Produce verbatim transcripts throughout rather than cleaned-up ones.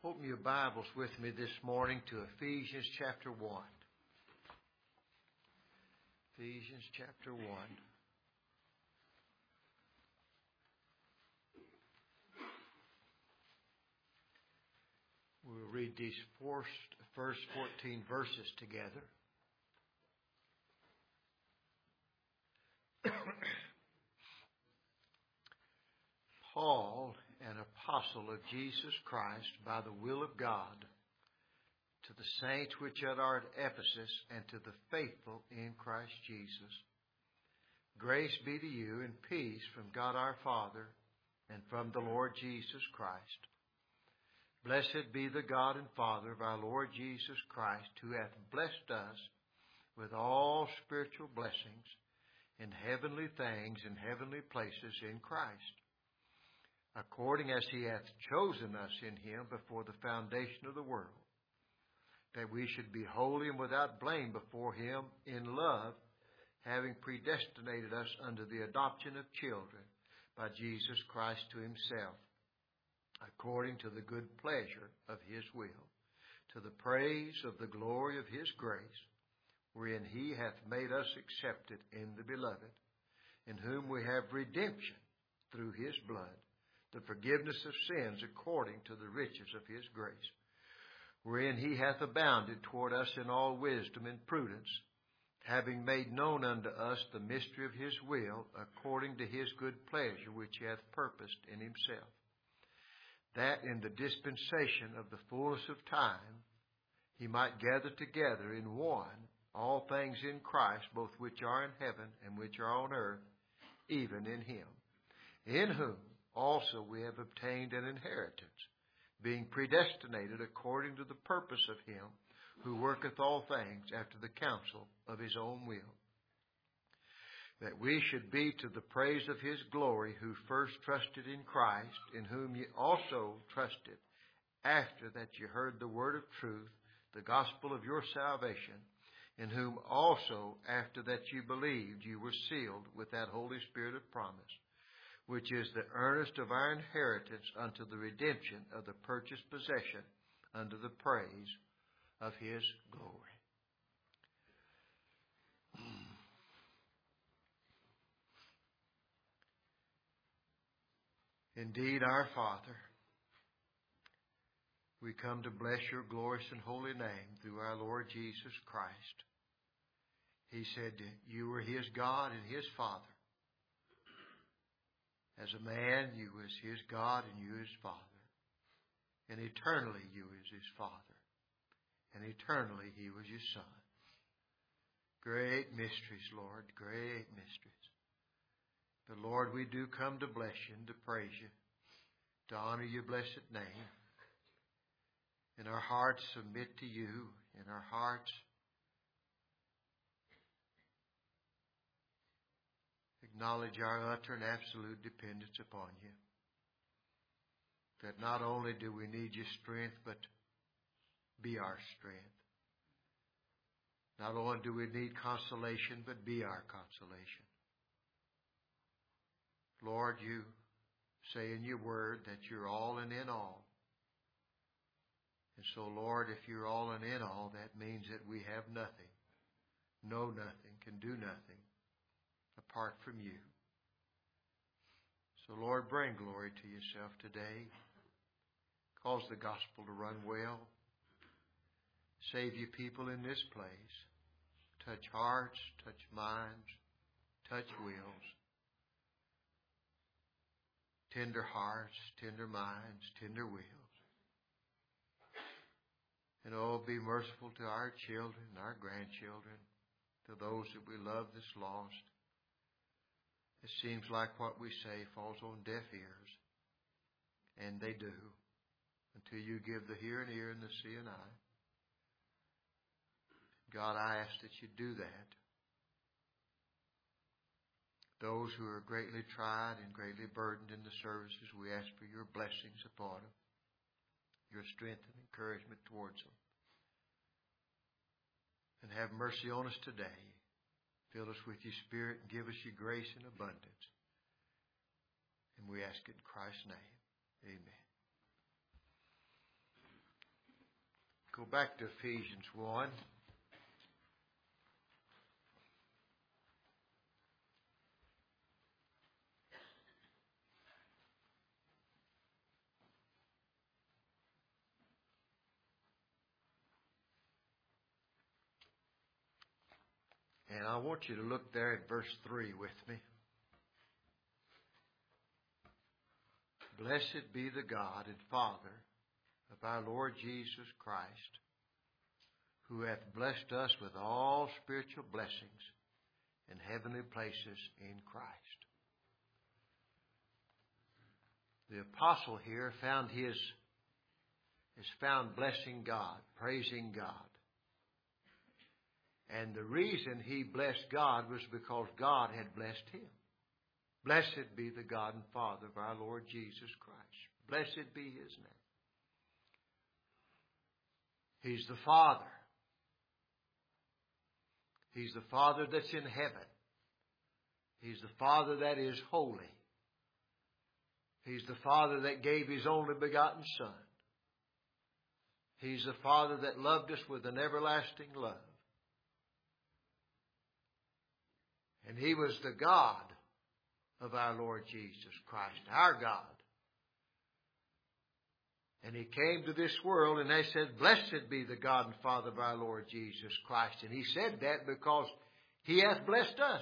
Open your Bibles with me this morning to Ephesians chapter one. Ephesians chapter one. We'll read these first, first fourteen verses together. Paul, an apostle of Jesus Christ by the will of God, to the saints which are at Ephesus, and to the faithful in Christ Jesus. Grace be to you and peace from God our Father and from the Lord Jesus Christ. Blessed be the God and Father of our Lord Jesus Christ, who hath blessed us with all spiritual blessings in heavenly things and heavenly places in Christ, according as he hath chosen us in him before the foundation of the world, that we should be holy and without blame before him in love, having predestinated us unto the adoption of children by Jesus Christ to himself, according to the good pleasure of his will, to the praise of the glory of his grace, wherein he hath made us accepted in the beloved, in whom we have redemption through his blood, the forgiveness of sins according to the riches of his grace, wherein he hath abounded toward us in all wisdom and prudence, having made known unto us the mystery of his will, according to his good pleasure which he hath purposed in himself, that in the dispensation of the fullness of time he might gather together in one all things in Christ, both which are in heaven and which are on earth, even in him, in whom also we have obtained an inheritance, being predestinated according to the purpose of him who worketh all things after the counsel of his own will, that we should be to the praise of his glory, who first trusted in Christ, in whom ye also trusted, after that ye heard the word of truth, the gospel of your salvation, in whom also, after that ye believed, you were sealed with that Holy Spirit of promise, which is the earnest of our inheritance unto the redemption of the purchased possession, unto the praise of his glory. Indeed, our Father, we come to bless your glorious and holy name through our Lord Jesus Christ. He said you were his God and his Father. As a man, you was his God and you his Father. And eternally, you was his Father. And eternally, he was your Son. Great mysteries, Lord, great mysteries. But Lord, we do come to bless you and to praise you, to honor your blessed name. And our hearts submit to you, and our hearts acknowledge our utter and absolute dependence upon you. That not only do we need your strength, but be our strength. Not only do we need consolation, but be our consolation. Lord, you say in your word that you're all and in all. And so, Lord, if you're all and in all, that means that we have nothing, know nothing, can do nothing apart from you. So, Lord, bring glory to yourself today. Cause the gospel to run well. Save you people in this place. Touch hearts, touch minds, touch wills. Tender hearts, tender minds, tender wills. And oh, be merciful to our children, our grandchildren, to those that we love that's lost. It seems like what we say falls on deaf ears. And they do. Until you give the hearing ear and the seeing eye. God, I ask that you do that. Those who are greatly tried and greatly burdened in the services, we ask for your blessings upon them, your strength and encouragement towards them. And have mercy on us today. Fill us with your Spirit and give us your grace in abundance. And we ask it in Christ's name. Amen. Go back to Ephesians one. And I want you to look there at verse three with me. Blessed be the God and Father of our Lord Jesus Christ, who hath blessed us with all spiritual blessings in heavenly places in Christ. The apostle here found his, is found blessing God, praising God. And the reason he blessed God was because God had blessed him. Blessed be the God and Father of our Lord Jesus Christ. Blessed be His name. He's the Father. He's the Father that's in heaven. He's the Father that is holy. He's the Father that gave His only begotten Son. He's the Father that loved us with an everlasting love. And He was the God of our Lord Jesus Christ, our God. And He came to this world and they said, blessed be the God and Father of our Lord Jesus Christ. And He said that because He hath blessed us.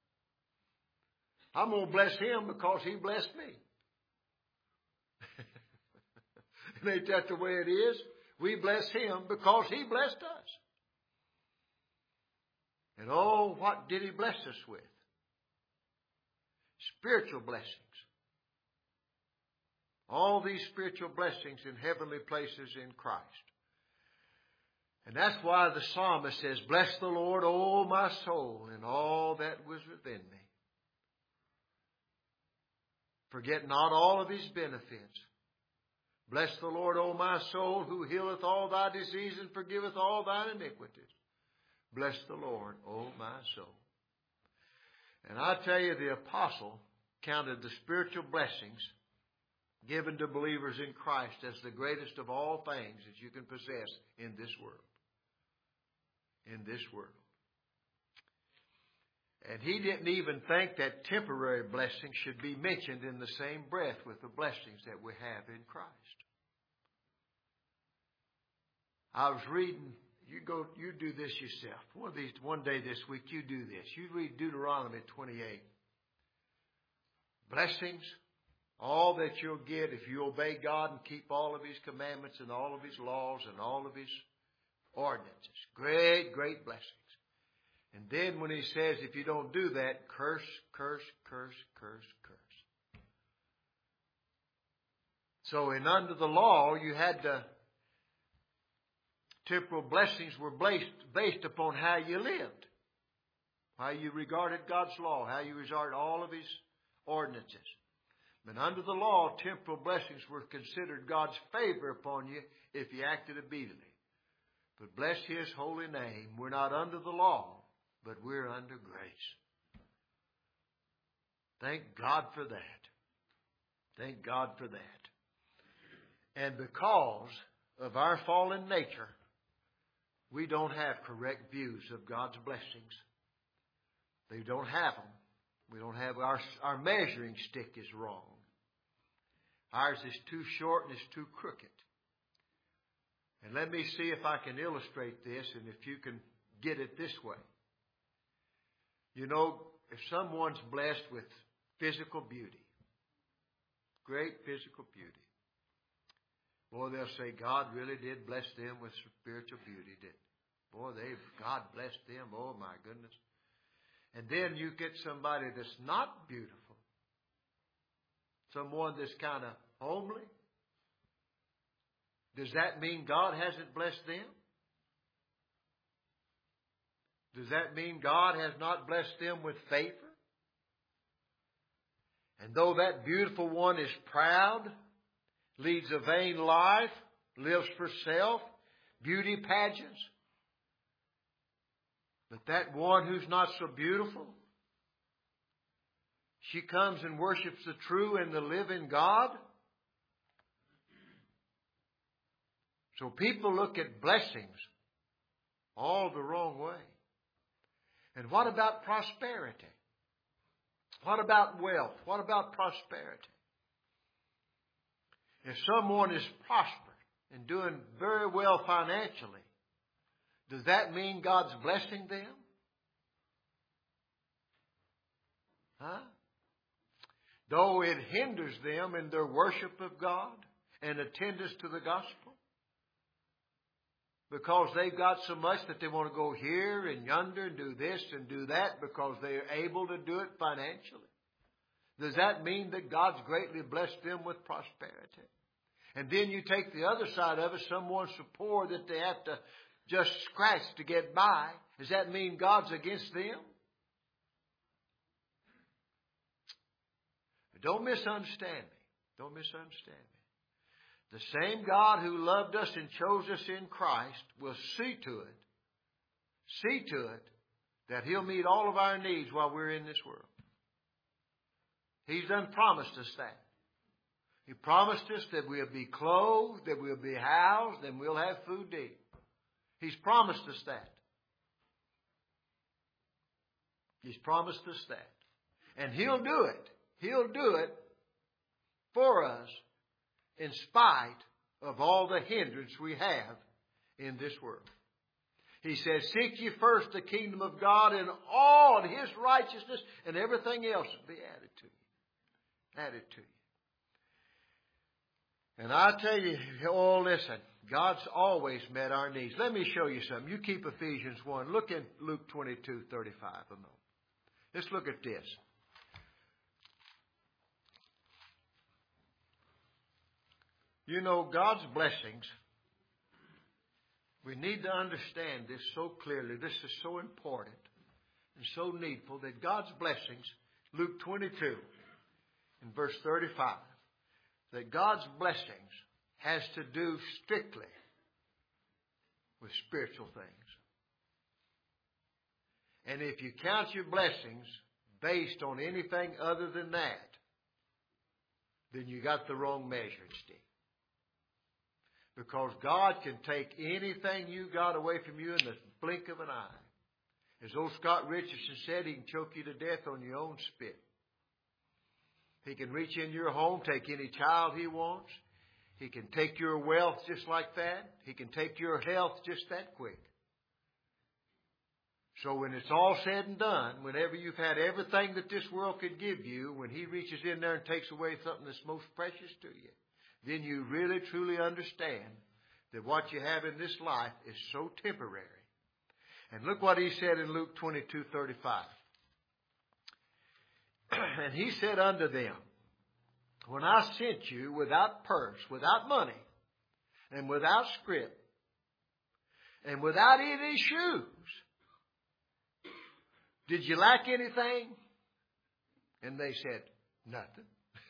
I'm going to bless Him because He blessed me. And ain't that the way it is? We bless Him because He blessed us. And oh, what did He bless us with? Spiritual blessings. All these spiritual blessings in heavenly places in Christ. And that's why the psalmist says, bless the Lord, O my soul, and all that was within me. Forget not all of His benefits. Bless the Lord, O my soul, who healeth all thy disease and forgiveth all thine iniquities. Bless the Lord, O my soul. And I tell you, the apostle counted the spiritual blessings given to believers in Christ as the greatest of all things that you can possess in this world. In this world. And he didn't even think that temporary blessings should be mentioned in the same breath with the blessings that we have in Christ. I was reading, you go, you do this yourself. One of these, one day this week, you do this. You read Deuteronomy twenty-eight. Blessings, all that you'll get if you obey God and keep all of His commandments and all of His laws and all of His ordinances. Great, great blessings. And then when He says, if you don't do that, curse, curse, curse, curse, curse. So in under the law, you had to, temporal blessings were based, based upon how you lived. How you regarded God's law. How you regarded all of His ordinances. But under the law, temporal blessings were considered God's favor upon you if you acted obediently. But bless His holy name. We're not under the law, but we're under grace. Thank God for that. Thank God for that. And because of our fallen nature, we don't have correct views of God's blessings. They don't have them. We don't have our, our measuring stick is wrong. Ours is too short and it's too crooked. And let me see if I can illustrate this and if you can get it this way. You know, if someone's blessed with physical beauty, great physical beauty, boy, they'll say, God really did bless them with spiritual beauty, didn't He? Boy, they God blessed them. Oh, my goodness. And then you get somebody that's not beautiful. Someone that's kind of homely. Does that mean God hasn't blessed them? Does that mean God has not blessed them with favor? And though that beautiful one is proud, leads a vain life, lives for self, beauty pageants, but that one who's not so beautiful, she comes and worships the true and the living God. So people look at blessings all the wrong way. And what about prosperity? What about wealth? What about prosperity? If someone is prosperous and doing very well financially, does that mean God's blessing them? Huh? Though it hinders them in their worship of God and attendance to the gospel, because they've got so much that they want to go here and yonder and do this and do that because they're able to do it financially. Does that mean that God's greatly blessed them with prosperity? And then you take the other side of it, someone's so poor that they have to just scratch to get by. Does that mean God's against them? But don't misunderstand me. Don't misunderstand me. The same God who loved us and chose us in Christ will see to it, see to it that He'll meet all of our needs while we're in this world. He's done promised us that. He promised us that we'll be clothed, that we'll be housed, and we'll have food to eat. He's promised us that. He's promised us that. And He'll do it. He'll do it for us in spite of all the hindrance we have in this world. He says, seek ye first the kingdom of God and all His righteousness, and everything else will be added to you. Added to you. And I tell you, oh, listen, God's always met our needs. Let me show you something. You keep Ephesians one. Look in Luke twenty-two thirty-five a moment. Let's look at this. You know, God's blessings, we need to understand this so clearly. This is so important and so needful that God's blessings, Luke twenty-two, in verse thirty-five, that God's blessings has to do strictly with spiritual things. And if you count your blessings based on anything other than that, then you got the wrong measuring stick. Because God can take anything you got away from you in the blink of an eye. As old Scott Richardson said, He can choke you to death on your own spit. He can reach in your home, take any child He wants. He can take your wealth just like that. He can take your health just that quick. So when it's all said and done, whenever you've had everything that this world could give you, when He reaches in there and takes away something that's most precious to you, then you really truly understand that what you have in this life is so temporary. And look what He said in Luke twenty-two thirty-five. And He said unto them, when I sent you without purse, without money, and without scrip, and without any shoes, did you lack anything? And they said, nothing.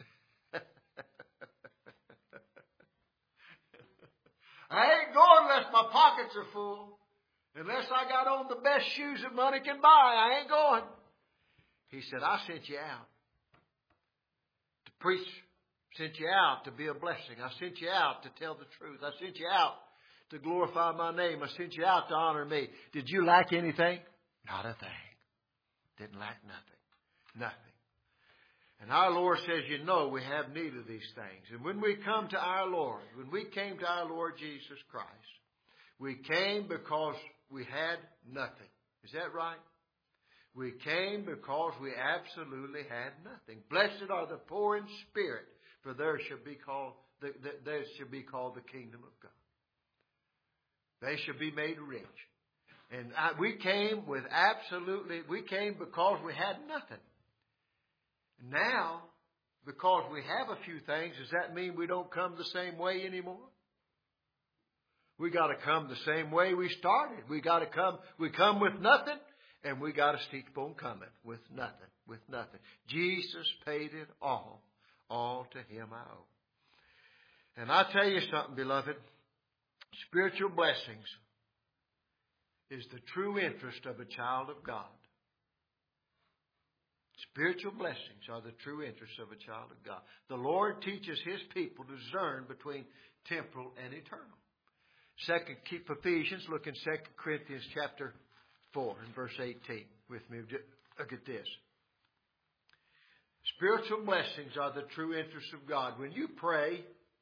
I ain't going unless my pockets are full. Unless I got on the best shoes that money can buy, I ain't going. He said, I sent you out to preach. Sent you out to be a blessing. I sent you out to tell the truth. I sent you out to glorify my name. I sent you out to honor me. Did you lack anything? Not a thing. Didn't lack nothing. Nothing. And our Lord says, you know, we have need of these things. And when we come to our Lord, when we came to our Lord Jesus Christ, we came because we had nothing. Is that right? We came because we absolutely had nothing. Blessed are the poor in spirit, for there shall be called the, the, there shall be called the kingdom of God. They shall be made rich. And I, we came with absolutely, we came because we had nothing. Now, because we have a few things, does that mean we don't come the same way anymore? We got to come the same way we started. We got to come, we come with nothing, and we got to keep on coming with nothing, with nothing. Jesus paid it all. All to Him I owe. And I tell you something, beloved, spiritual blessings is the true interest of a child of God. Spiritual blessings are the true interest of a child of God. The Lord teaches His people to discern between temporal and eternal. Second, keep Ephesians. Look in Second Corinthians chapter four and verse eighteen with me. Look at this. Spiritual blessings are the true interests of God. When you pray,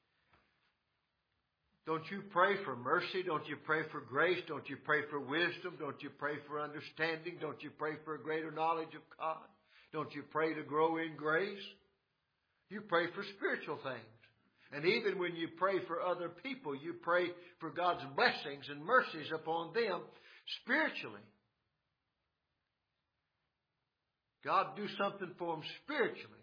don't you pray for mercy? Don't you pray for grace? Don't you pray for wisdom? Don't you pray for understanding? Don't you pray for a greater knowledge of God? Don't you pray to grow in grace? You pray for spiritual things. And even when you pray for other people, you pray for God's blessings and mercies upon them spiritually. God do something for them spiritually.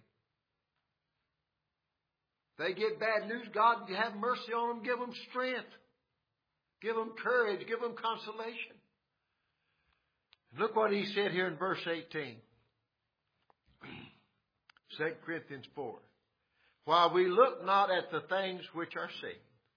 If they get bad news, God, you have mercy on them, give them strength. Give them courage, give them consolation. Look what he said here in verse eighteen. Second Corinthians four. While we look not at the things which are seen,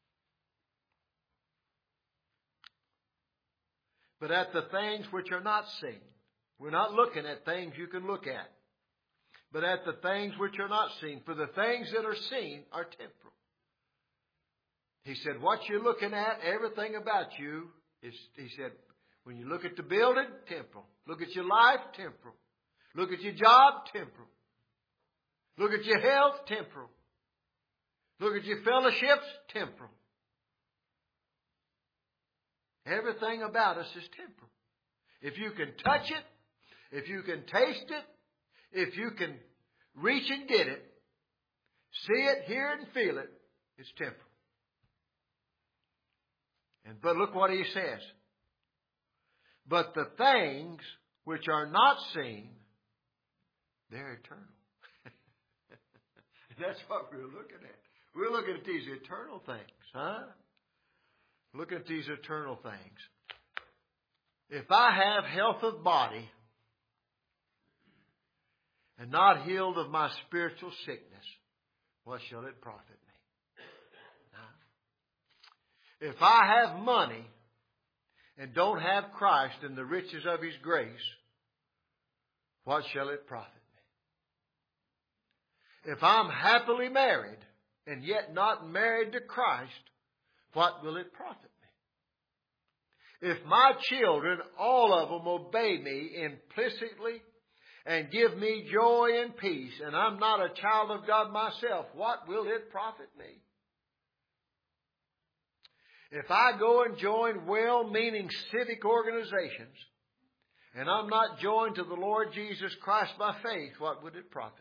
but at the things which are not seen. We're not looking at things you can look at, but at the things which are not seen. For the things that are seen are temporal. He said, what you're looking at, everything about you, is, he said, when you look at the building, temporal. Look at your life, temporal. Look at your job, temporal. Look at your health, temporal. Look at your fellowships, temporal. Everything about us is temporal. If you can touch it, if you can taste it, if you can reach and get it, see it, hear it, and feel it, it's temporal. And but look what he says. But the things which are not seen, they're eternal. That's what we're looking at. We're looking at these eternal things, huh? Looking at these eternal things. If I have health of body and not healed of my spiritual sickness, what shall it profit me? Huh? If I have money and don't have Christ and the riches of His grace, what shall it profit me? If I'm happily married and yet not married to Christ, what will it profit me? If my children, all of them, obey me implicitly and give me joy and peace, and I'm not a child of God myself, what will it profit me? If I go and join well-meaning civic organizations, and I'm not joined to the Lord Jesus Christ by faith, what would it profit me?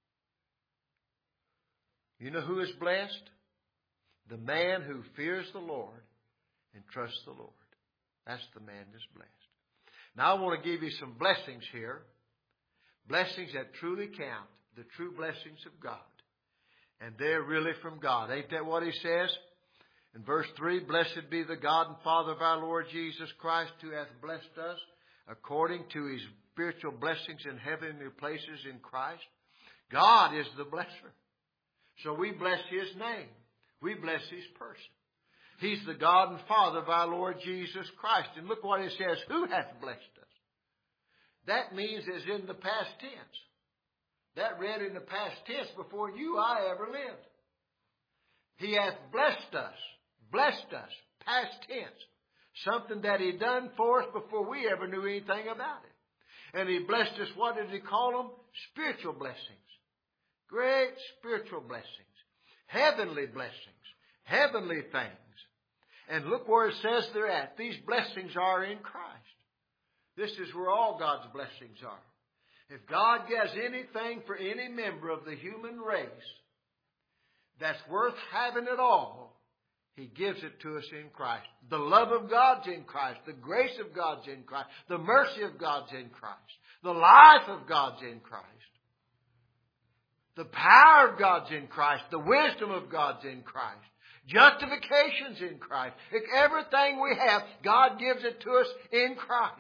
You know who is blessed? The man who fears the Lord and trusts the Lord. That's the man that's blessed. Now I want to give you some blessings here. Blessings that truly count. The true blessings of God. And they're really from God. Ain't that what He says? In verse three, blessed be the God and Father of our Lord Jesus Christ, who hath blessed us according to His spiritual blessings in heavenly places in Christ. God is the blesser. So we bless His name. We bless His person. He's the God and Father of our Lord Jesus Christ. And look what it says, who hath blessed us? That means it's in the past tense. That read in the past tense before you, I ever lived. He hath blessed us. Blessed us. Past tense. Something that He done for us before we ever knew anything about it. And He blessed us, what did He call them? Spiritual blessings. Great spiritual blessings. Heavenly blessings. Heavenly things. And look where it says they're at. These blessings are in Christ. This is where all God's blessings are. If God has anything for any member of the human race that's worth having at all, He gives it to us in Christ. The love of God's in Christ. The grace of God's in Christ. The mercy of God's in Christ. The life of God's in Christ. The power of God's in Christ. The wisdom of God's in Christ. Justification's in Christ. Everything we have, God gives it to us in Christ.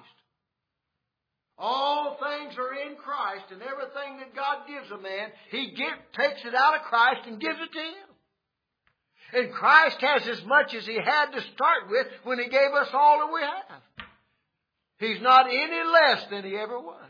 All things are in Christ, and everything that God gives a man, He give, takes it out of Christ and gives it to him. And Christ has as much as He had to start with when He gave us all that we have. He's not any less than He ever was.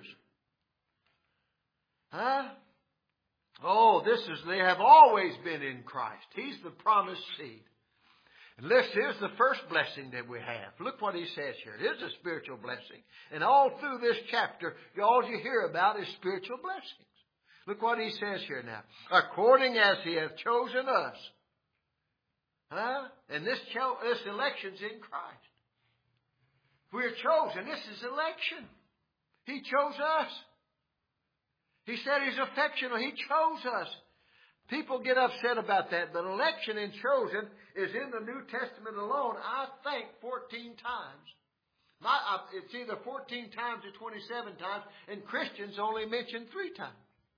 Huh? Oh, this is, they have always been in Christ. He's the promised seed. And this is the first blessing that we have. Look what he says here. It is a spiritual blessing. And all through this chapter, all you hear about is spiritual blessings. Look what he says here now. According as he hath chosen us. Huh? And this, cho- this election's in Christ. We're chosen. This is election. He chose us. He said He's affectional. He chose us. People get upset about that, but election and chosen is in the New Testament alone, I think, fourteen times. My, it's either fourteen times or twenty-seven times, and Christians only mention three times.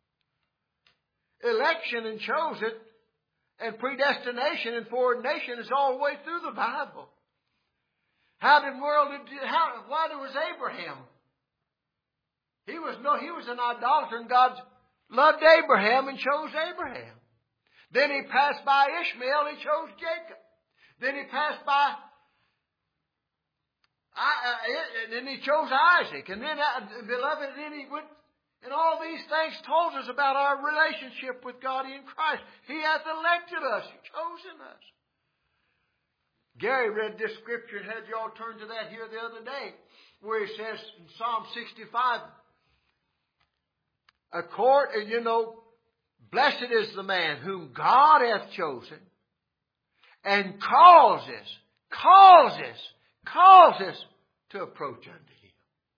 Election and chosen and predestination and foreordination is all the way through the Bible. How did the world, how, why was Abraham? He was no, he was an idolater, and God loved Abraham and chose Abraham. Then he passed by Ishmael, he chose Jacob. Then he passed by, and then he chose Isaac. And then, beloved, then he went, and all these things told us about our relationship with God in Christ. He hath elected us, chosen us. Gary read this scripture and had y'all turn to that here the other day, where he says in Psalm sixty-five, Accord, you know, blessed is the man whom God hath chosen and causes, causes, causes to approach unto Him.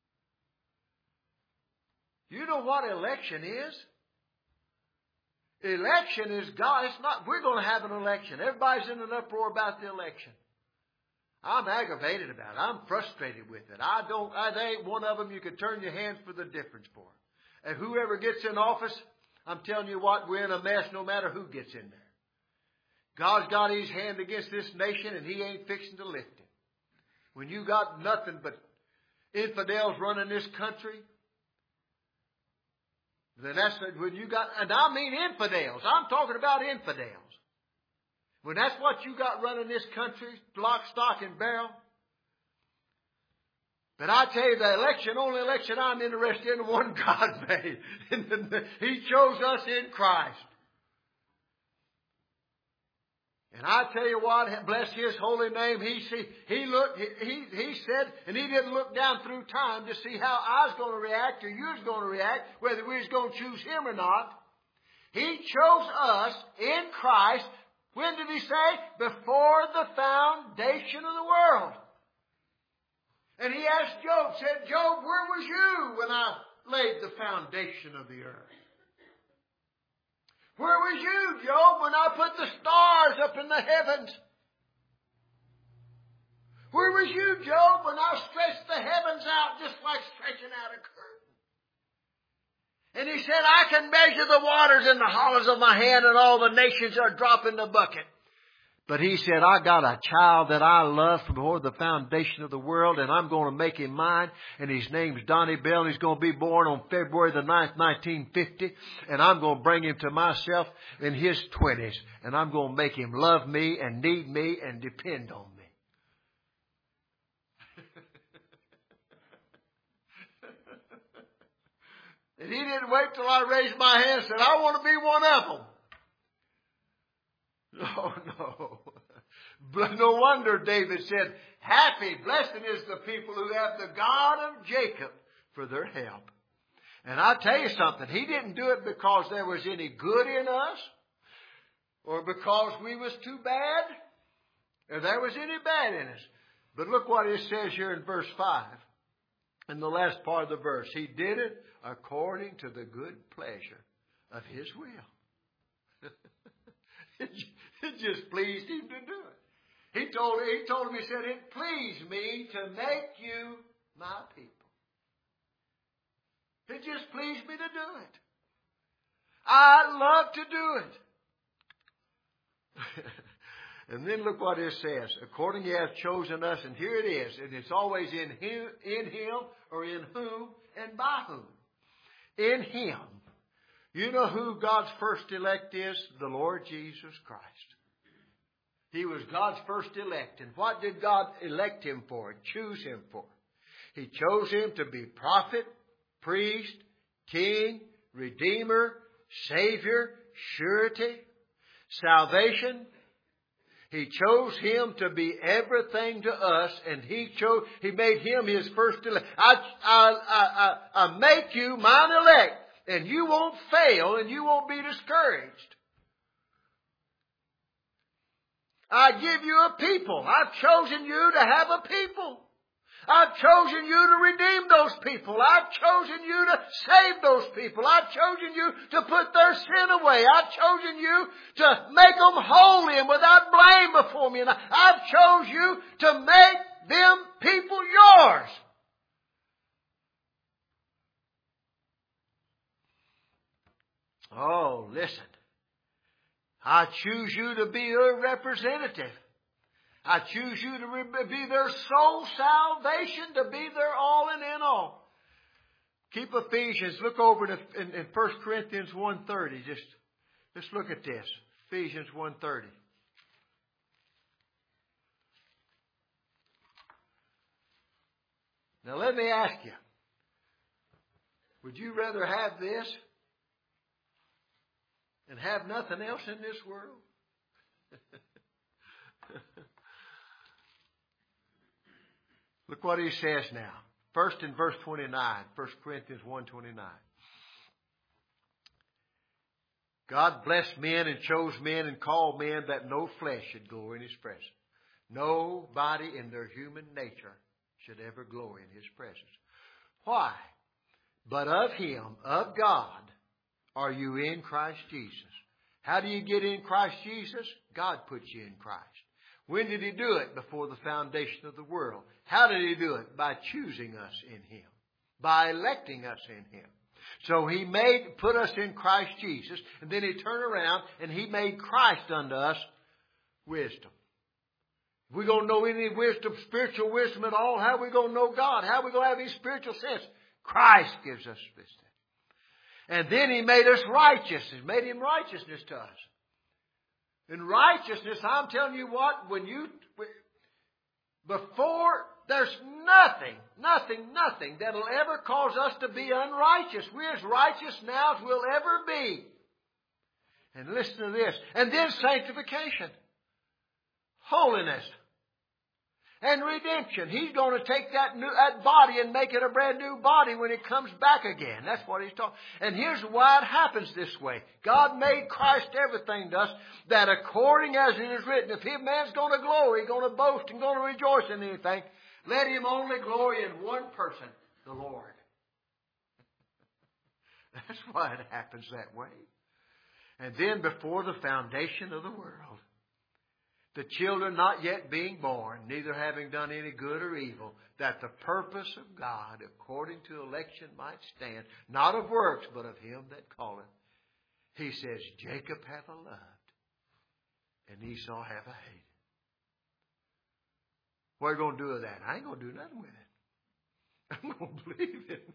You know what election is? Election is God. It's not, we're going to have an election. Everybody's in an uproar about the election. I'm aggravated about it. I'm frustrated with it. I don't, I, there ain't one of them you could turn your hands for the difference for. And whoever gets in office, I'm telling you what, we're in a mess no matter who gets in there. God's got His hand against this nation and He ain't fixing to lift it. When you got nothing but infidels running this country, then that's when you got, and I mean infidels. I'm talking about infidels. When that's what you got running this country, lock, stock, and barrel. But I tell you, the election, only election I'm interested in, the one God made. He chose us in Christ. And I tell you what, bless His holy name. He see, he looked, he, he said, and He didn't look down through time to see how I was going to react or you was going to react, whether we was going to choose Him or not. He chose us in Christ. When did He say? Before the foundation of the world. And He asked Job, said, Job, where was you when I laid the foundation of the earth? Where was you, Job, when I put the stars up in the heavens? Where was you, Job, when I stretched the heavens out just like stretching out a curtain? And He said, I can measure the waters in the hollows of my hand, and all the nations are dropping the bucket. But He said, I got a child that I love from before the foundation of the world, and I'm going to make him mine. And his name's Donnie Bell, and he's going to be born on February the ninth, nineteen fifty. And I'm going to bring him to myself in his twenties. And I'm going to make him love me and need me and depend on me. And He didn't wait till I raised my hand and said, I want to be one of them. Oh, no. But no wonder David said, happy, blessed is the people who have the God of Jacob for their help. And I'll tell you something. He didn't do it because there was any good in us or because we was too bad or there was any bad in us. But look what it says here in verse five. In the last part of the verse. He did it according to the good pleasure of His will. It just pleased Him to do it. He told, he told him, He said, it pleased me to make you my people. It just pleased me to do it. I love to do it. And then look what it says. According He hath chosen us, and here it is. And it's always in Him, in Him or in whom and by whom. In Him. You know who God's first elect is? The Lord Jesus Christ. He was God's first elect. And what did God elect Him for? Choose Him for? He chose Him to be prophet, priest, king, redeemer, savior, surety, salvation. He chose Him to be everything to us, and He chose, He made Him His first elect. I, I, I, I, I make you mine elect, and you won't fail, and you won't be discouraged. I give you a people. I've chosen you to have a people. I've chosen you to redeem those people. I've chosen you to save those people. I've chosen you to put their sin away. I've chosen you to make them holy and without blame before me. And I've chosen you to make them people yours. Oh, listen. I choose you to be your representative. I choose you to be their soul salvation, to be their all and in all. Keep Ephesians. Look over to, in, in First Corinthians one thirty. Just, just look at this. Ephesians one thirty. Now let me ask you. Would you rather have this and have nothing else in this world? Look what he says now. First in verse twenty-nine. First Corinthians one twenty-nine. God blessed men and chose men and called men that no flesh should glory in His presence. Nobody in their human nature should ever glory in His presence. Why? But of Him, of God, are you in Christ Jesus. How do you get in Christ Jesus? God puts you in Christ. When did He do it? Before the foundation of the world. How did He do it? By choosing us in Him. By electing us in Him. So He made, put us in Christ Jesus, and then He turned around and He made Christ unto us wisdom. If we're going to know any wisdom, spiritual wisdom at all, how are we going to know God? How are we going to have any spiritual sense? Christ gives us wisdom. And then He made us righteous. He made Him righteousness to us. In righteousness, I'm telling you what, when you, before, there's nothing, nothing, nothing that'll ever cause us to be unrighteous. We're as righteous now as we'll ever be. And listen to this. And then sanctification. Holiness. And redemption. He's going to take that new, that body and make it a brand new body when it comes back again. That's what He's talking. And here's why it happens this way. God made Christ everything to us, that according as it is written, if a man's going to glory, going to boast and going to rejoice in anything, let him only glory in one person, the Lord. That's why it happens that way. And then before the foundation of the world, the children not yet being born, neither having done any good or evil, that the purpose of God according to election might stand, not of works, but of Him that calleth. He says, Jacob hath I loved, and Esau have I hated. What are you going to do with that? I ain't going to do nothing with it. I'm going to believe it.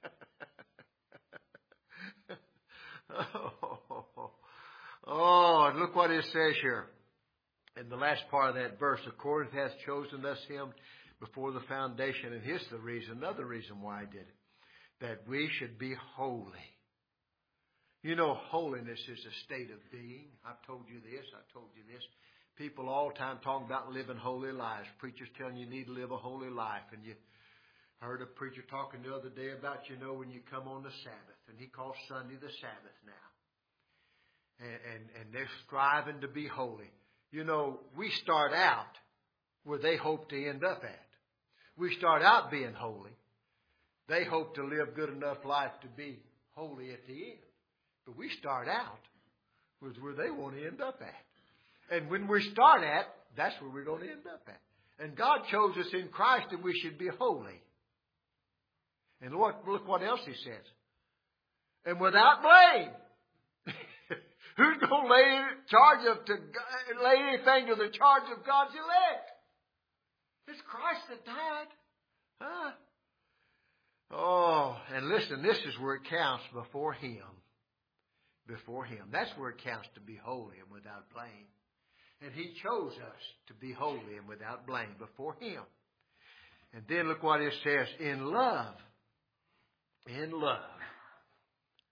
oh, oh, and look what it says here. In the last part of that verse, according hath chosen us Him before the foundation. And here's the reason, another reason why He did it. That we should be holy. You know, holiness is a state of being. I've told you this, I've told you this. People all the time talking about living holy lives. Preachers telling you you need to live a holy life. And you heard a preacher talking the other day about, you know, when you come on the Sabbath. And he calls Sunday the Sabbath now. And, and, and they're striving to be holy. You know, we start out where they hope to end up at. We start out being holy. They hope to live good enough life to be holy at the end. But we start out with where they want to end up at. And when we start at, that's where we're going to end up at. And God chose us in Christ that we should be holy. And look, look what else He says. And without blame. Who's going to lay charge of to lay anything to the charge of God's elect? It's Christ that died. Huh? Oh, and listen, this is where it counts before Him. Before Him. That's where it counts to be holy and without blame. And He chose us to be holy and without blame before Him. And then look what it says. In love. In love.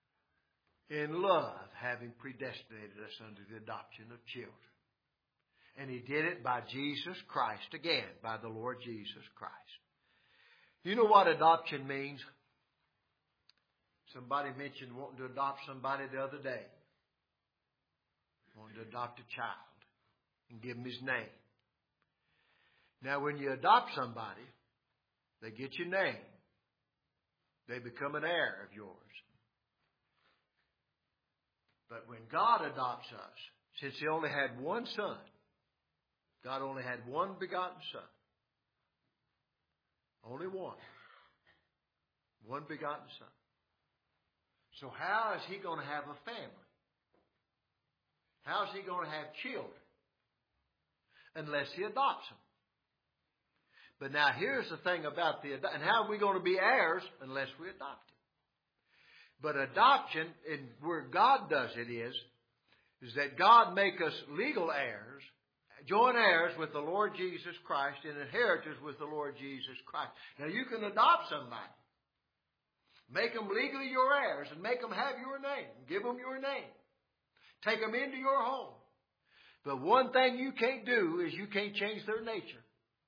In love, having predestinated us unto the adoption of children. And He did it by Jesus Christ again, by the Lord Jesus Christ. You know what adoption means? Somebody mentioned wanting to adopt somebody the other day. Wanting to adopt a child and give him his name. Now, when you adopt somebody, they get your name. They become an heir of yours. But when God adopts us, since He only had one son, God only had one begotten son. Only one. One begotten son. So how is He going to have a family? How is He going to have children? Unless He adopts them. But now here's the thing about the and how are we going to be heirs unless we adopt Him? But adoption, and where God does it is, is that God make us legal heirs, joint heirs with the Lord Jesus Christ, and inheritors with the Lord Jesus Christ. Now you can adopt somebody. Make them legally your heirs and make them have your name. Give them your name. Take them into your home. But one thing you can't do is you can't change their nature.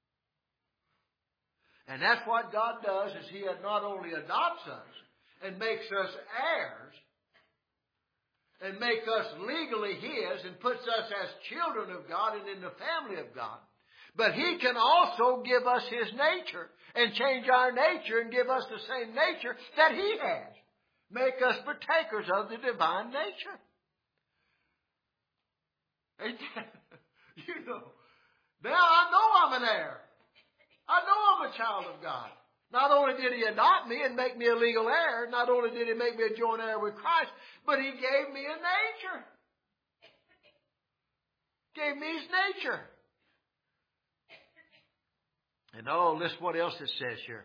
And that's what God does, is He not only adopts us and makes us heirs and make us legally His and puts us as children of God and in the family of God, but He can also give us His nature and change our nature and give us the same nature that He has. Make us partakers of the divine nature. You know, now I know I'm an heir. I know I'm a child of God. Not only did He adopt me and make me a legal heir, not only did He make me a joint heir with Christ, but He gave me a nature. Gave me His nature. And oh, listen what else it says here.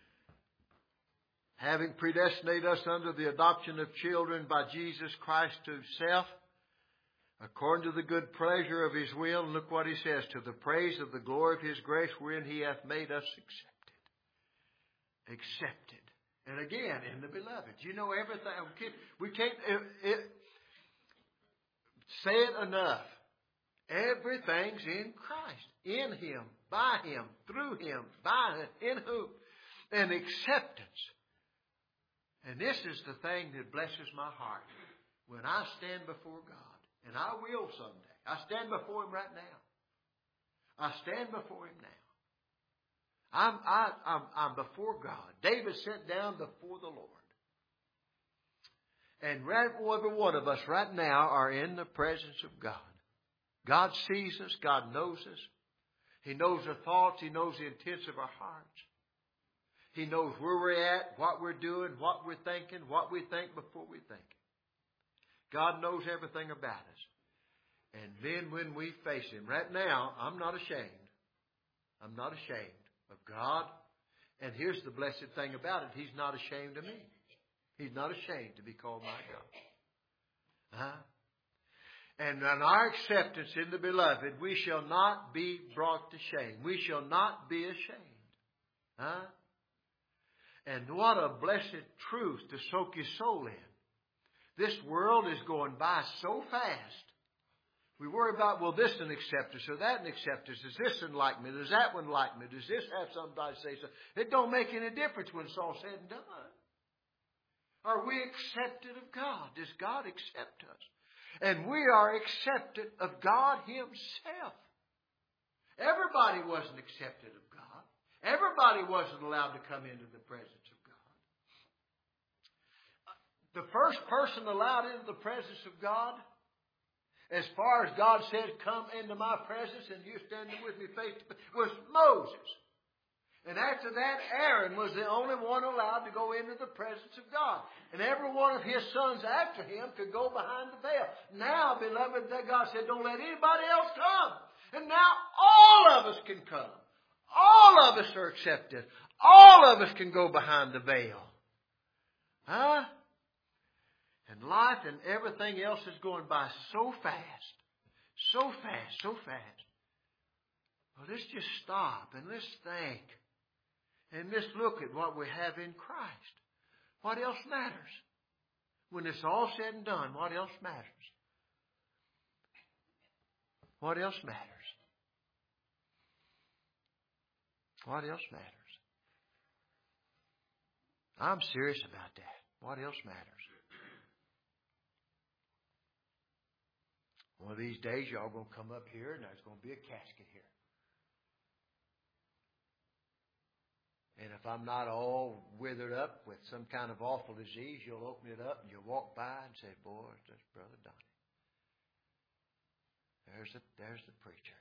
Having predestinated us unto the adoption of children by Jesus Christ to Himself, according to the good pleasure of His will. And look what He says, to the praise of the glory of His grace, wherein He hath made us accepted. Accepted. And again, in the beloved. You know everything. We can't it, it, say it enough. Everything's in Christ. In Him. By Him. Through Him. By Him. In whom. And acceptance. And this is the thing that blesses my heart. When I stand before God. And I will someday. I stand before Him right now. I stand before Him now. I'm, I, I'm, I'm before God. David sat down before the Lord. And right, every one of us right now are in the presence of God. God sees us. God knows us. He knows the thoughts. He knows the intents of our hearts. He knows where we're at, what we're doing, what we're thinking, what we think before we think. God knows everything about us. And then when we face Him, right now, I'm not ashamed. I'm not ashamed of God. And here's the blessed thing about it. He's not ashamed of me. He's not ashamed to be called my God. Huh? And in our acceptance in the beloved, we shall not be brought to shame. We shall not be ashamed. Huh? And what a blessed truth to soak your soul in. This world is going by so fast. We worry about, well, this one accept us or that one accept us. Does this one like me? Does that one like me? Does this have somebody say so? It don't make any difference when it's all said and done. Are we accepted of God? Does God accept us? And we are accepted of God Himself. Everybody wasn't accepted of God. Everybody wasn't allowed to come into the presence of God. The first person allowed into the presence of God, as far as God said, come into my presence and you standing with me face to face, was Moses. And after that, Aaron was the only one allowed to go into the presence of God. And every one of his sons after him could go behind the veil. Now, beloved, that God said, don't let anybody else come. And now all of us can come. All of us are accepted. All of us can go behind the veil. Huh? And life and everything else is going by so fast. So fast, so fast. Well, let's just stop and let's think. And let's look at what we have in Christ. What else matters? When it's all said and done, what else matters? What else matters? What else matters? I'm serious about that. What else matters? One of these days, y'all going to come up here and there's going to be a casket here. And if I'm not all withered up with some kind of awful disease, you'll open it up and you'll walk by and say, boy, that's Brother Donnie. There's the, there's the preacher.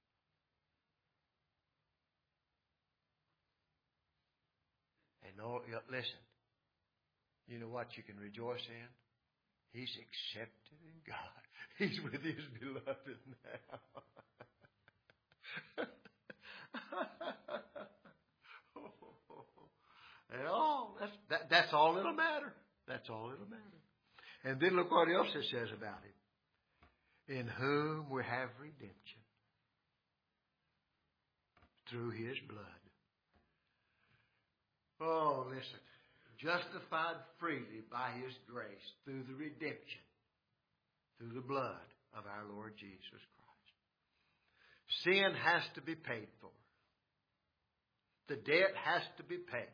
And no, listen, you know what you can rejoice in? He's accepted in God. He's with His beloved now. And all, that's, that, that's all that'll matter. That's all that'll matter. And then look what else it says about Him. In whom we have redemption through His blood. Oh, listen. Justified freely by His grace through the redemption, through the blood of our Lord Jesus Christ. Sin has to be paid for. The debt has to be paid.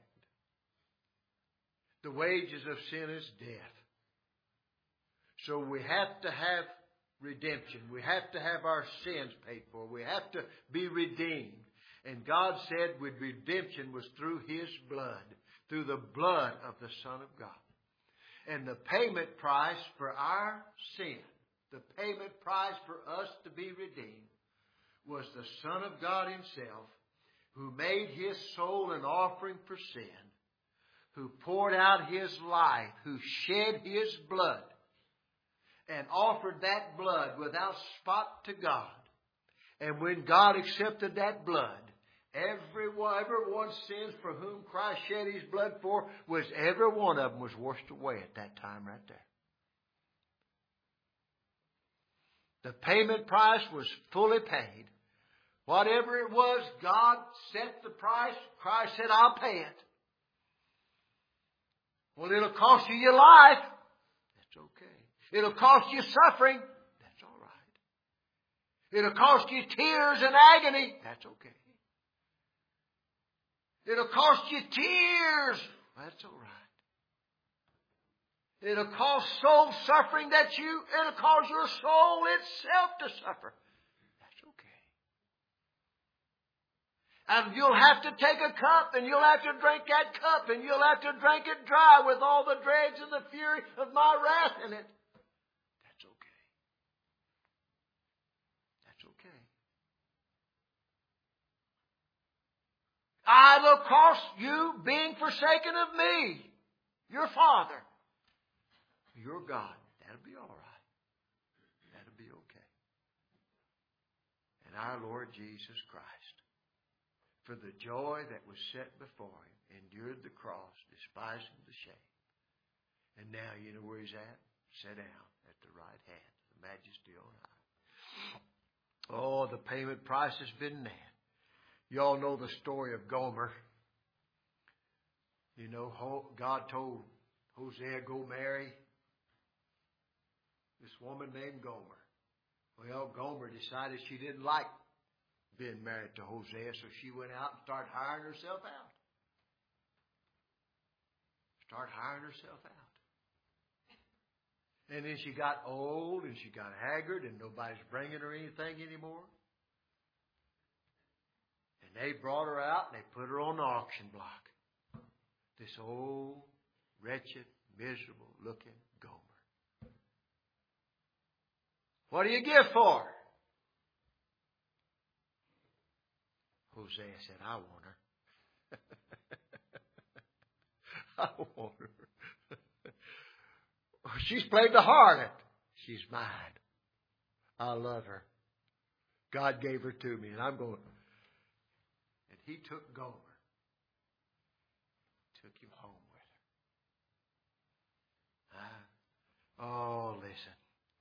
The wages of sin is death. So we have to have redemption. We have to have our sins paid for. We have to be redeemed. And God said with redemption was through His blood, through the blood of the Son of God. And the payment price for our sin, the payment price for us to be redeemed, was the Son of God Himself, who made His soul an offering for sin, who poured out His life, who shed His blood, and offered that blood without spot to God. And when God accepted that blood, everyone, everyone's sins for whom Christ shed His blood for, was every one of them was washed away at that time right there. The payment price was fully paid. Whatever it was, God set the price. Christ said, I'll pay it. Well, it'll cost you your life. That's okay. It'll cost you suffering. That's all right. It'll cost you tears and agony. That's okay. It'll cost you tears. That's all right. It'll cost soul suffering that you, it'll cause your soul itself to suffer. That's okay. And you'll have to take a cup and you'll have to drink that cup and you'll have to drink it dry with all the dregs and the fury of my wrath in it. That's okay. That's okay. I will cost you being forsaken of me, your Father, your God. That'll be all right. That'll be okay. And our Lord Jesus Christ, for the joy that was set before Him, endured the cross, despising the shame. And now you know where He's at? Sit down at the right hand of the Majesty on high. Oh, the payment price has been nailed. You all know the story of Gomer. You know, God told Hosea, go marry this woman named Gomer. Well, Gomer decided she didn't like being married to Hosea, so she went out and started hiring herself out. Started hiring herself out. And then she got old and she got haggard and nobody's bringing her anything anymore. And they brought her out and they put her on the auction block. This old, wretched, miserable looking Gomer. What do you give for her? Hosea said, I want her. I want her. She's played the harlot. She's mine. I love her. God gave her to me, and I'm going. And He took Gomer, took him home with her. Uh, oh, listen.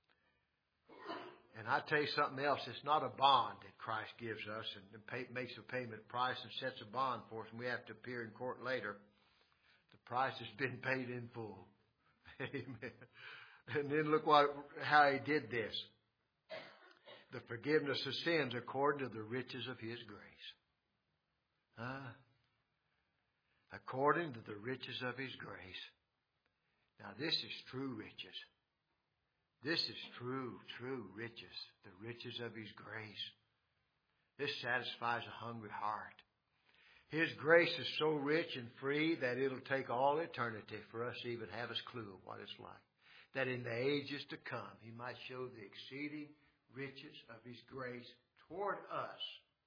And I tell you something else. It's not a bond that Christ gives us and pay, makes a payment price and sets a bond for us, and we have to appear in court later. The price has been paid in full. Amen. And then look what how He did this. the forgiveness of sins according to the riches of His grace. Huh? According to the riches of His grace. Now this is true riches. This is true, true riches. The riches of His grace. This satisfies a hungry heart. His grace is so rich and free that it'll take all eternity for us to even have a clue of what it's like. That in the ages to come, He might show the exceeding riches of His grace toward us,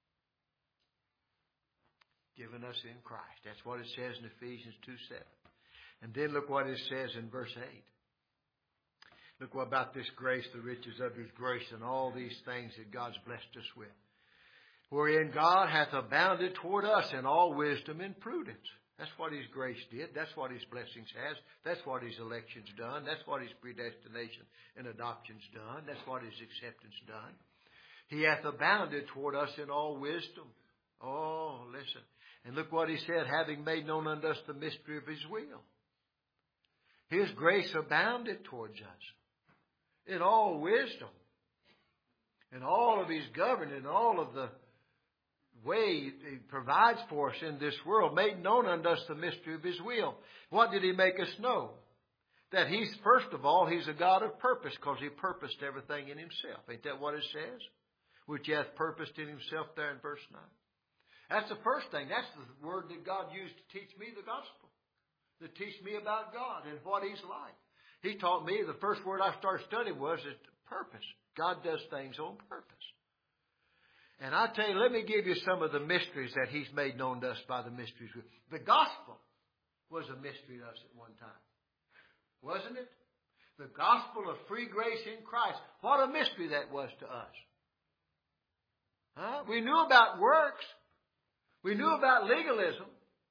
given us in Christ. That's what it says in Ephesians two seven. And then look what it says in verse eight. Look what about this grace, the riches of His grace, and all these things that God's blessed us with. Wherein God hath abounded toward us in all wisdom and prudence. That's what His grace did. That's what His blessings has. That's what His election's done. That's what His predestination and adoption's done. That's what His acceptance done. He hath abounded toward us in all wisdom. Oh, listen. And look what He said, having made known unto us the mystery of His will. His grace abounded towards us in all wisdom. In all of His governing, in all of the way He provides for us in this world, made known unto us the mystery of His will. What did He make us know? That He's, first of all, He's a God of purpose, because He purposed everything in Himself. Ain't that what it says? Which He hath purposed in Himself there in verse nine. That's the first thing. That's the word that God used to teach me the gospel. To teach me about God and what He's like. He taught me, the first word I started studying was purpose. God does things on purpose. And I tell you, let me give you some of the mysteries that He's made known to us by the mysteries. The gospel was a mystery to us at one time. Wasn't it? The gospel of free grace in Christ. What a mystery that was to us. Huh? We knew about works. We knew about legalism.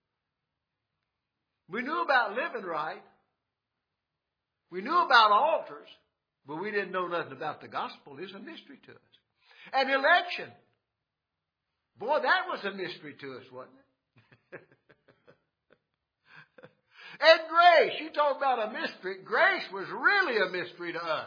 We knew about living right. We knew about altars. But we didn't know nothing about the gospel. It's a mystery to us. And election. Boy, that was a mystery to us, wasn't it? And grace. You talk about a mystery. Grace was really a mystery to us.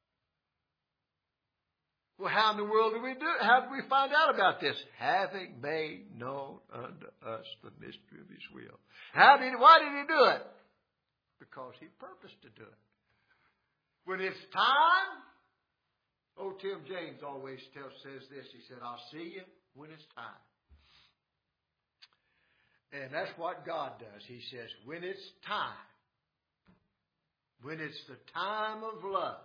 Well, how in the world did we do it? How did we find out about this? Having made known unto us the mystery of His will. How did? Why did He do it? Because He purposed to do it. When it's time, old Tim James always tells, says this. He said, I'll see you when it's time. And that's what God does. He says, when it's time, when it's the time of love,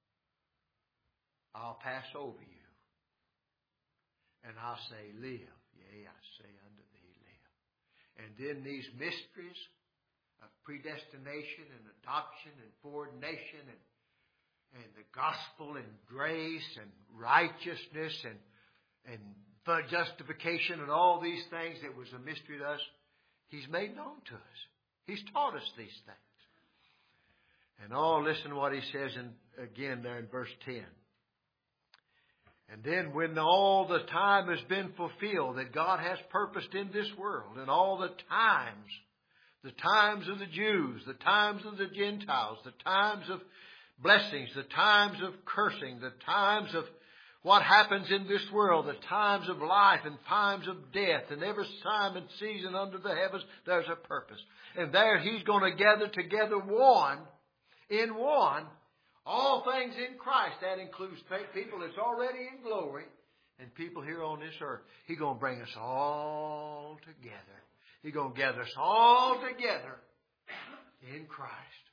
I'll pass over you. And I'll say, live. Yea, I say unto thee, live. And then these mysteries of predestination and adoption and foreordination and, and the gospel and grace and righteousness and, and justification and all these things that was a mystery to us, He's made known to us. He's taught us these things. And oh, listen to what He says in, again there in verse ten. And then when all the time has been fulfilled that God has purposed in this world, and all the times, the times of the Jews, the times of the Gentiles, the times of blessings, the times of cursing, the times of what happens in this world, the times of life and times of death, and every time and season under the heavens, there's a purpose. And there He's going to gather together one, in one, all things in Christ. That includes people that's already in glory and people here on this earth. He's going to bring us all together. He's going to gather us all together in Christ.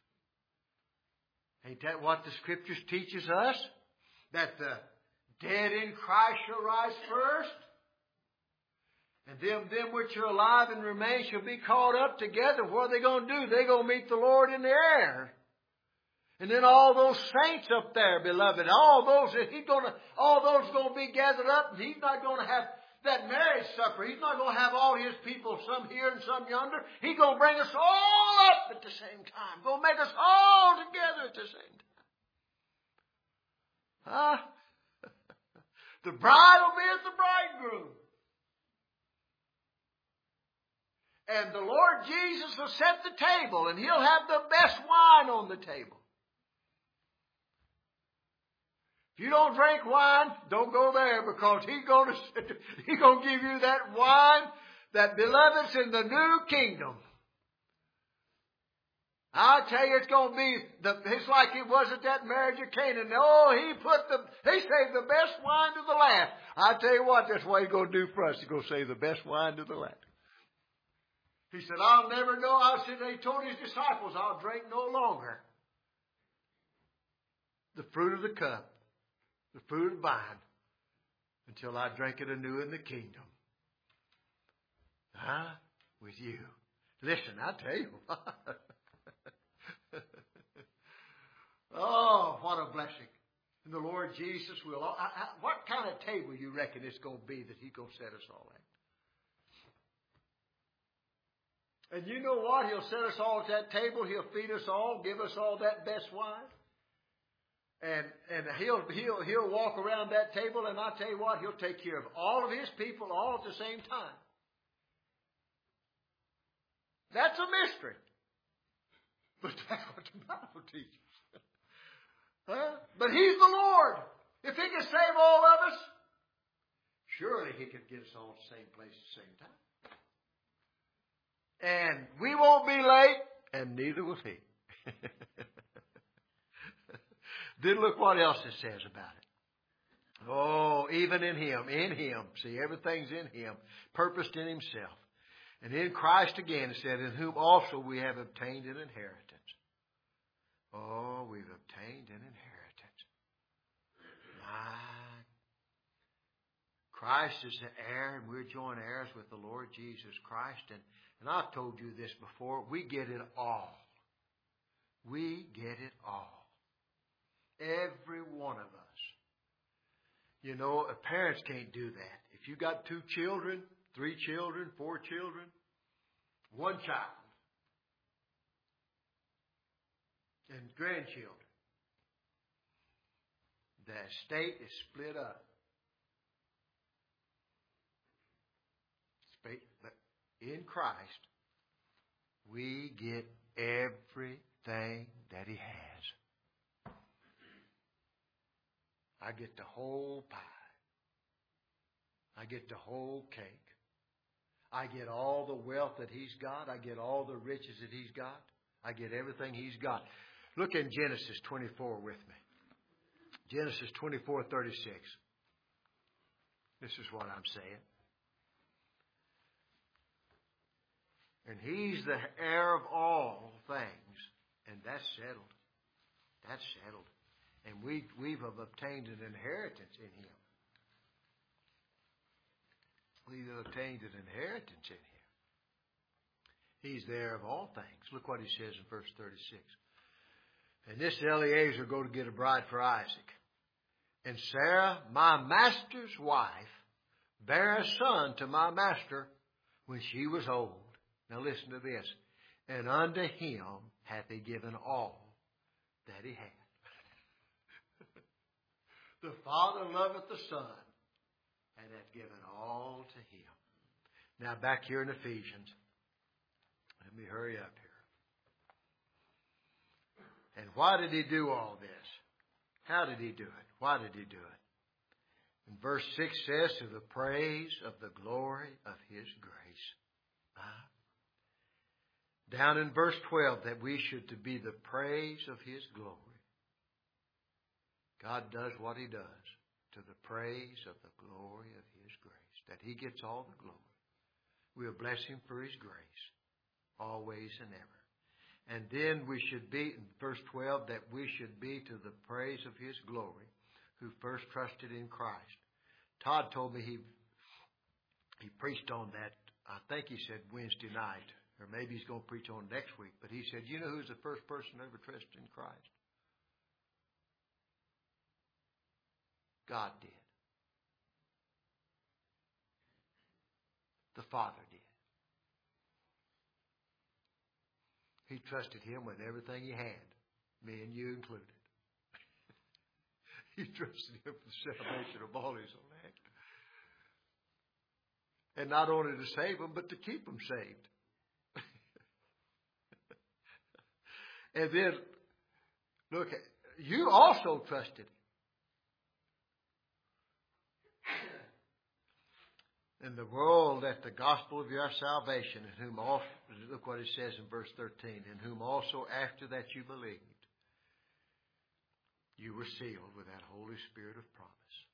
Ain't that what the Scriptures teaches us? That the dead in Christ shall rise first. And them, them which are alive and remain shall be caught up together. What are they going to do? They're going to meet the Lord in the air. And then all those saints up there, beloved, all those he's going to, all those going to be gathered up, and He's not going to have that marriage supper. He's not going to have all His people, some here and some yonder. He's going to bring us all up at the same time. Going to make us all together at the same time. Huh? The bride will be as the bridegroom. And the Lord Jesus will set the table, and He'll have the best wine on the table. If you don't drink wine, don't go there, because He's going to He's going to give you that wine that, beloved's in the new kingdom. I tell you, it's going to be, the, it's like it was at that marriage of Canaan. Oh, he put the, he saved the best wine to the last. I tell you what, that's what He's going to do for us. He's going to save the best wine to the last. He said, I'll never know. I said, He told His disciples, I'll drink no longer the fruit of the cup, the fruit of the vine, until I drink it anew in the kingdom. Huh? With you. Listen, I tell you what. Oh, what a blessing. And the Lord Jesus will. I, I, what kind of table you reckon it's going to be that He's going to set us all at? And you know what? He'll set us all at that table. He'll feed us all, give us all that best wine. And and he'll he'll he'll walk around that table, and I tell you what, He'll take care of all of His people all at the same time. That's a mystery. But that's what the Bible teaches. Huh? But He's the Lord. If He can save all of us, surely He could get us all at the same place at the same time. And we won't be late, and neither will He. Then look what else it says about it. Oh, even in Him, in Him. See, everything's in Him, purposed in Himself. And in Christ again, it said, in whom also we have obtained an inheritance. Oh, we've obtained an inheritance. My. Christ is the heir, and we're joint heirs with the Lord Jesus Christ. And, and I've told you this before, we get it all. We get it all. Every one of us. You know, parents can't do that. If you got two children, three children, four children, one child, and grandchildren, the estate is split up. But in Christ, we get everything that He has. I get the whole pie. I get the whole cake. I get all the wealth that He's got. I get all the riches that He's got. I get everything He's got. Look in Genesis twenty-four with me. Genesis twenty-four thirty-six. This is what I'm saying. And He's the heir of all things. And that's settled. That's settled. And we, we've obtained an inheritance in Him. We've obtained an inheritance in Him. He's the heir of all things. Look what He says in verse thirty-six. And this Eliezer go to get a bride for Isaac. And Sarah, my master's wife, bare a son to my master when she was old. Now listen to this. And unto him hath He given all that he had. The Father loveth the Son, and hath given all to Him. Now back here in Ephesians. Let me hurry up here. And why did He do all this? How did He do it? Why did He do it? And verse six says, to the praise of the glory of His grace. Huh? Down in verse twelve, that we should to be the praise of His glory. God does what He does to the praise of the glory of His grace. That He gets all the glory. We'll bless Him for His grace. Always and ever. And then we should be, in verse twelve, that we should be to the praise of His glory, who first trusted in Christ. Todd told me he he preached on that, I think he said Wednesday night, or maybe he's going to preach on next week. But he said, you know who's the first person who ever trusted in Christ? God did. The Father did. He trusted Him with everything He had, me and you included. He trusted Him for the salvation of all His elect. And not only to save them, but to keep them saved. And then, look, you also trusted Him. in the world that the gospel of your salvation, in whom also, look what it says in verse thirteen, in whom also after that you believed, you were sealed with that Holy Spirit of promise.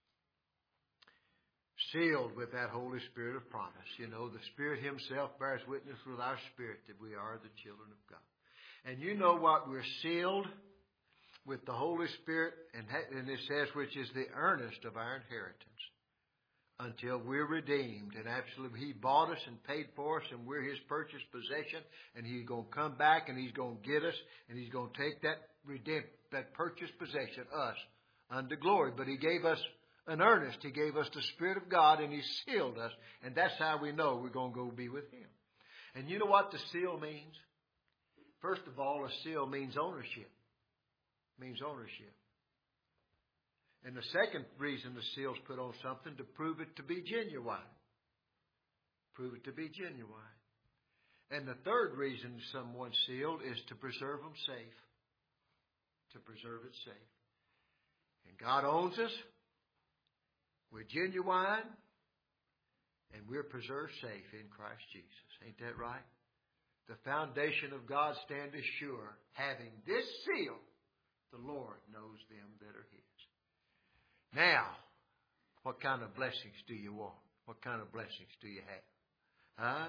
Sealed with that Holy Spirit of promise. You know, the Spirit Himself bears witness with our spirit that we are the children of God. And you know what? We're sealed with the Holy Spirit, and, and it says, which is the earnest of our inheritance, until we're redeemed. And absolutely, He bought us and paid for us, and we're His purchased possession. And He's going to come back, and He's going to get us, and He's going to take that redeemed, that purchased possession, us, unto glory. But He gave us an earnest. He gave us the Spirit of God, and He sealed us. And that's how we know we're going to go be with Him. And you know what the seal means? First of all, a seal means ownership. Means ownership. And the second reason the seal's put on something, to prove it to be genuine. Prove it to be genuine. And the third reason someone's sealed is to preserve them safe. To preserve it safe. And God owns us. We're genuine. And we're preserved safe in Christ Jesus. Ain't that right? The foundation of God standeth sure. Having this seal, the Lord knows them that are His. Now, what kind of blessings do you want? What kind of blessings do you have? Huh?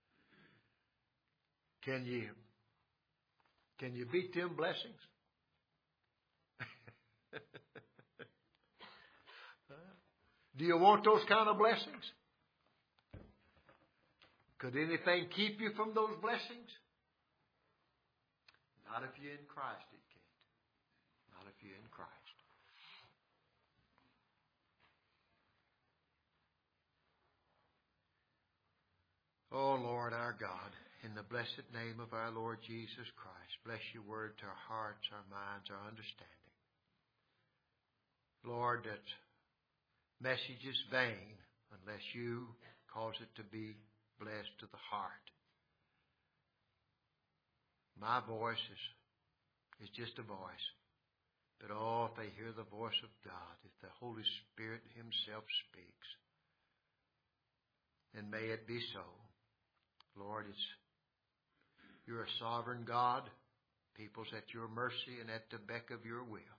Can you, can you beat them blessings? Do you want those kind of blessings? Could anything keep you from those blessings? Not if you're in Christ, it can't. Not if you're in Christ. Oh, Lord our God, in the blessed name of our Lord Jesus Christ, bless your word to our hearts, our minds, our understanding. Lord, that message is vain unless you cause it to be blessed to the heart. My voice is, is just a voice. But oh, if they hear the voice of God, if the Holy Spirit Himself speaks, then may it be so. Lord, it's you're a sovereign God. People's at your mercy and at the beck of your will.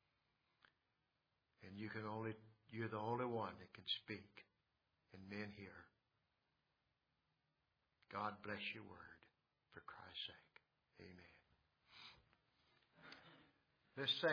And you can only you're the only one that can speak and men hear. God bless your word for Christ's sake. Amen. Let's say